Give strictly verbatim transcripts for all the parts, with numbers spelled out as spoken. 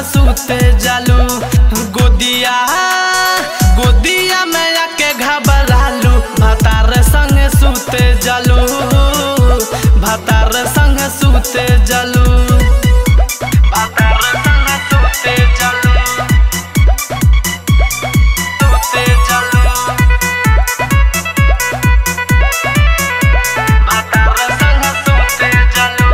सूते जालू। गोदिया गोदिया में आके घबरालू। भतार संग सूते जालू। भतार संग सूते जालू। भतार संग सूते जालू। सूते जालू। भतार संग सूते जालू।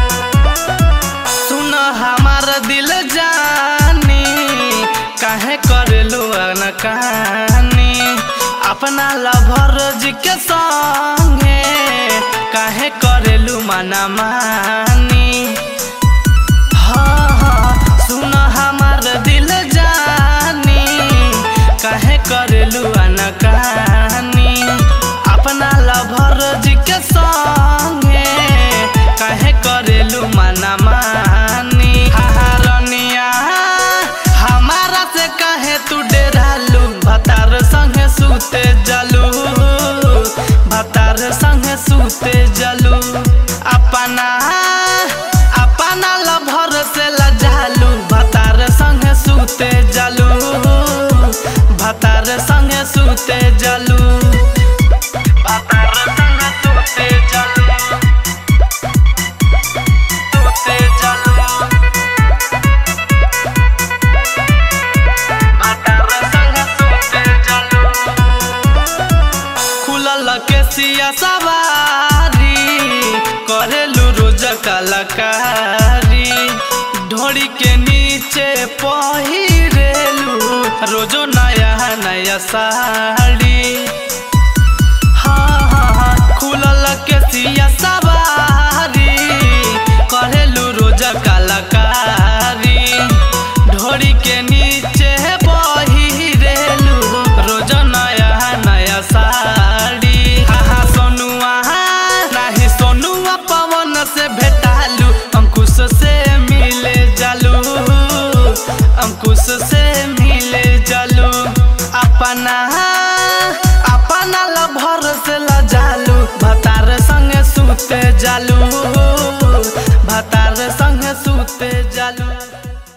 सुन हमार दिल जानी काहे करेलू अनकानी। अपना लभर जी के संगे काहे करेलू मना मानी। हाँ हाँ सुन हमार दिल जानी काहे करेलू अनकानी। अपना लभर जी के संगे काहे करेलू मना मानी। हारनिया हमारा से काहे तू डेरालू। भतार संगे सूते जालू। भतार संगे सूते जालू। अपना अपना लभर से लजालू। भतार संगे सूते जालू। भतार संगे सूते जालू। भतार संगे सूते जालू। सूते जालू। भतार संगे सूते जालू। खुलल केसिया सवारी करेलू रोज कलाकारी। ढोरी के नीचे पहिरेलू रोजो नया नया साड़ी। हाँ हाँ हाँ खुलल केसिया सवारी करेलू रोज कलाकारी। ढोरी के नीचे पहिरेलू रोज नया नया साड़ी। हाँ सोनुआ नाही सोनुआ पवन से भेटालू। अंकुश से मिले जालू। अंकुश से